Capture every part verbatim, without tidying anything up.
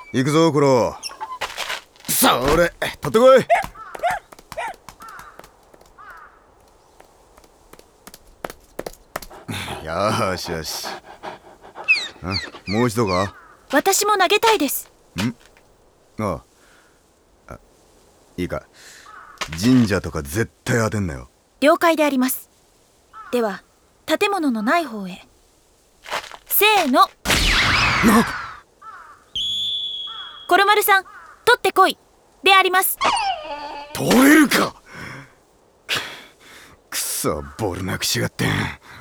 行くぞコロ。それ取ってこい。よーしよし。あ、もう一度か。 私も投げたいです。 んああ、あ、いいか。神社とか絶対当てんなよ。 了解であります。では建物のない方へ。せーの。 なコロマルさん、取ってこいであります。 取れるか。くそ、ボールなくしがって。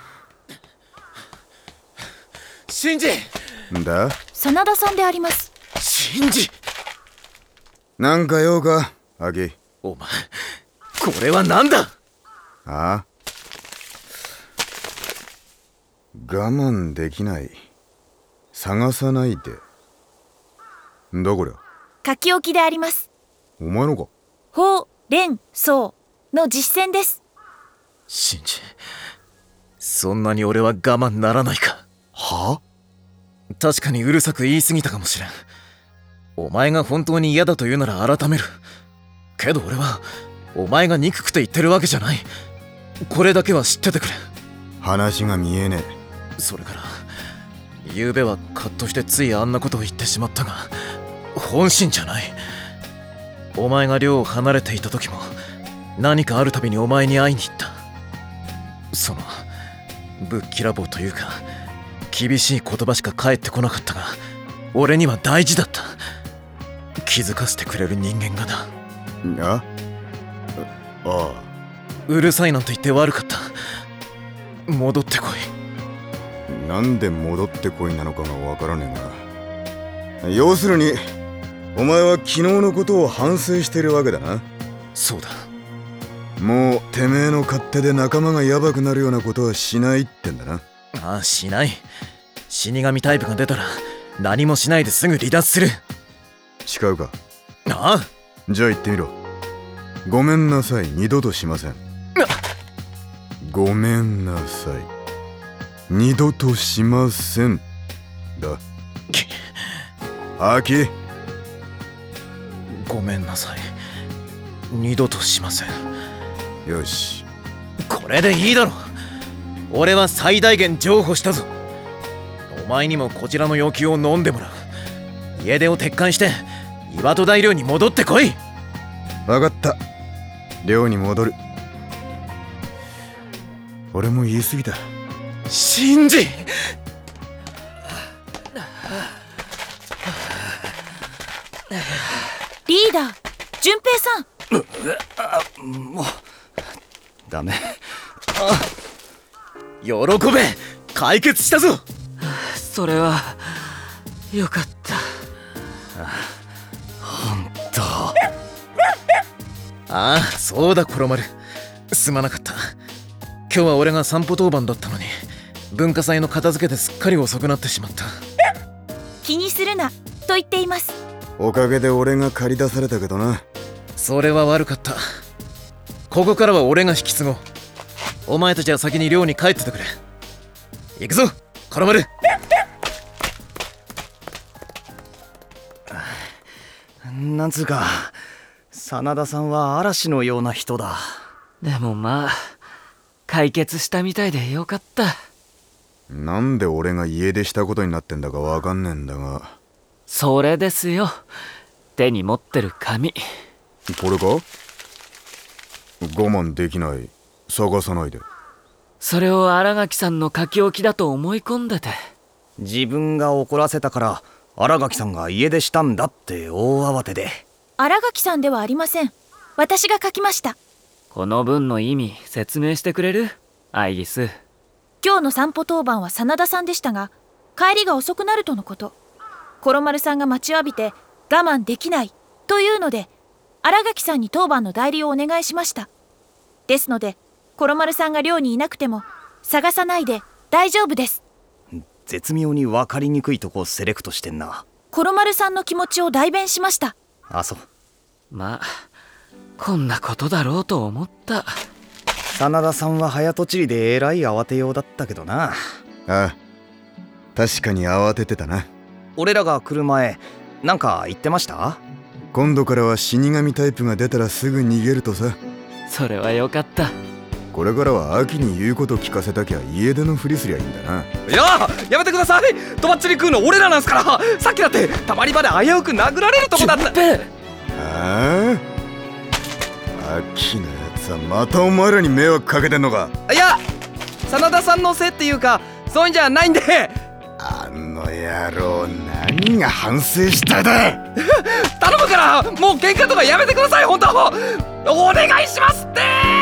シンジ。 んだ、 真田さんであります。 シンジ、 なんか用かアキ。 お前、これは何だ。 ああ、我慢できない、探さないで。んだこりゃ。 書き置きであります。 お前のか。 ほうれんそうの実践です。 シンジ、そんなに俺は我慢ならないか。 は？ 確かにうるさく言い過ぎたかもしれん。お前が本当に嫌だと言うなら改める。けど俺はお前が憎くて言ってるわけじゃない。これだけは知っててくれ。 話が見えねそれから昨べはカッとしてついあんなことを言ってしまったが、本心じゃない。お前が寮を離れていた時も何かあるたびにお前に会いに行った。そのぶっきらぼうというか厳しい言葉しか返ってこなかったが、俺には大事だった。気づかせてくれる人間がだ。 え。あああ、 うるさいなんて言って悪かった。戻ってこい。 なんで戻ってこいなのかがわからねえが、要するにお前は昨日のことを反省してるわけだな。 そうだ。 もうてめえの勝手で仲間がヤバくなるようなことはしないってんだな。 ああ、しない。死神タイプが出たら何もしないですぐ離脱する。 誓うか。 ああ、 じゃあ言ってみろ。ごめんなさい、二度としません。ごめんなさい、二度としませんだ。アキ。 ごめんなさい、二度としません。 よし、 これでいいだろ。俺は最大限譲歩したぞ。お前にもこちらの要求を飲んでもらう。家出を撤回して岩戸大寮に戻ってこい。 分かった。寮に戻る。俺も言い過ぎた。 シンジ。 リーダー、順平さん。 もうダメ。 喜べ、解決したぞ。 それはよかった。本当。 ああ、そうだコロマル、すまなかった。今日は俺が散歩当番だったのに文化祭の片付けですっかり遅くなってしまった。 気にするなと言っています。 おかげで俺が借り出されたけどな。 それは悪かった。ここからは俺が引き継ごう。お前たちは先に寮に帰っててくれ。行くぞコロマル。 なんつうか、真田さんは嵐のような人だ。でもまあ解決したみたいでよかった。 なんで俺が家出したことになってんだかわかんねえんだが。 それですよ、手に持ってる紙。 これか。我慢できない、探さないで。 それを新垣さんの書き置きだと思い込んでて。自分が怒らせたから新垣さんが家出したんだって大慌てで。 新垣さんではありません。私が書きました。 この文の意味説明してくれる？アイリス。 今日の散歩当番は真田さんでしたが、帰りが遅くなるとのこと。コロマルさんが待ちわびて我慢できないというので、新垣さんに当番の代理をお願いしました。ですのでコロマルさんが寮にいなくても探さないで大丈夫です。 絶妙に分かりにくいとこをセレクトしてんな。 コロマルさんの気持ちを代弁しました。 あ、そう。まあこんなことだろうと思った。真田さんは早とちりでえらい慌てようだったけどな。 ああ、確かに慌ててたな。 俺らが来る前、 なんか言ってました？ 今度からは死神タイプが出たらすぐ逃げるとさ。 それはよかった。 これからは秋に言うこと聞かせたきゃ家出のふりすりゃいいんだな。 いややめてください。とばっちり食うの俺らなんすから。さっきだってたまり場で危うく殴られるとこだった。 ああ、秋のやつはまたお前らに迷惑かけてんのか？ いや真田さんのせいっていうかそういうんじゃないんで。 あの野郎何が反省しただ。 頼むからもう喧嘩とかやめてください。本当お願いしますって。